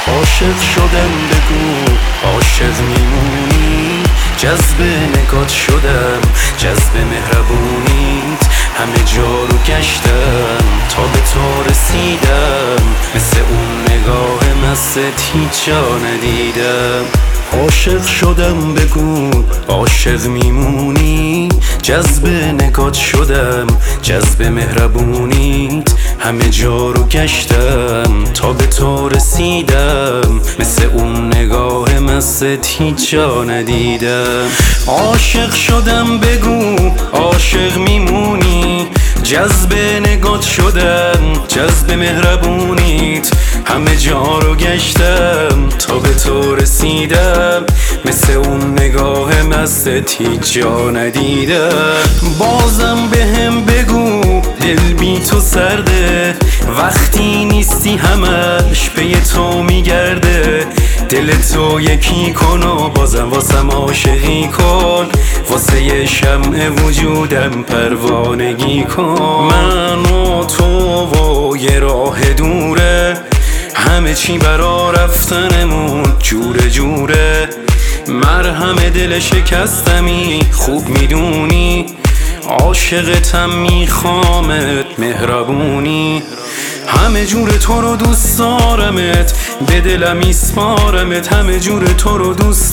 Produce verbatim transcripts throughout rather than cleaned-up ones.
عاشق شدم بگو عاشق میمونی، جذب نگات شدم، جذب مهربونیت، همه جا رو گشتم تا به تو رسیدم، مثل اون نگاه مست هیچ جا ندیدم. عاشق شدم بگو عاشق میمونی، جذب نگات شدم، جذب مهربونیت، همه جا رو گشتم تا به تو رسیدم، مثل اون نگاه مست هیچ جا ندیدم. عاشق شدم بگو عاشق میمونی، جذب نگات شدم، جذب مهربونیت، همه جا رو گشتم تا به تو رسیدم، مثل اون نگاه مست هیچ جا ندیدم. بازم بهم بگو دل بی تو سرده، وقتی نیستی همش پی تو میگرده، دل تو یکی کن و بازم واسم عاشقی کن، واسه شمع وجودم پروانگی کن. من و تو و یه راه دوره، همه چی برا رفتنمون جوره جوره، مرهم دل شکستمی خوب میدونی، عاشقتم میخوامت مهربونی، همه جور تو رو دوست دارمت، به دلم میسپارمت، همه جور تو رو دوست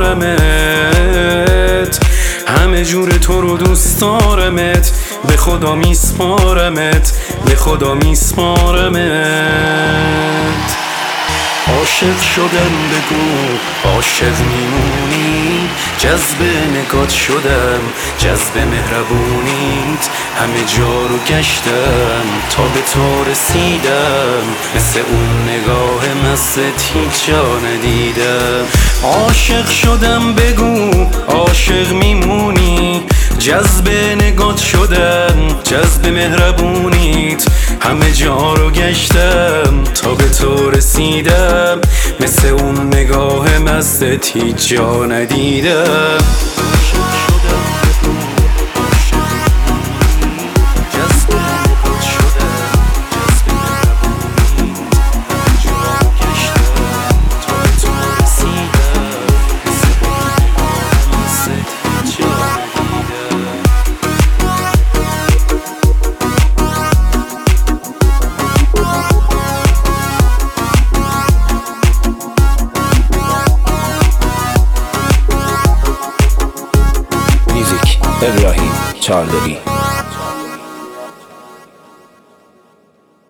دارمت، همه جور تو رو دوست دارمت، به خدا میسپارمت، به خدا میسپارمت. عاشق شدم بگو عاشق میمونی، جذب نگات شدم، جذب مهربونیت، همه جا رو گشتم تا به تو رسیدم، مثل اون نگاه مست هیچ جا ندیدم. عاشق شدم بگو عاشق میمونی، جذب نگات شدم، جذب مهربونیت، همه جا رو گشتم تا به تو رسیدم، مثل اون نگاه مست هیچ جا ندیدم. ابراهیم چاردلی.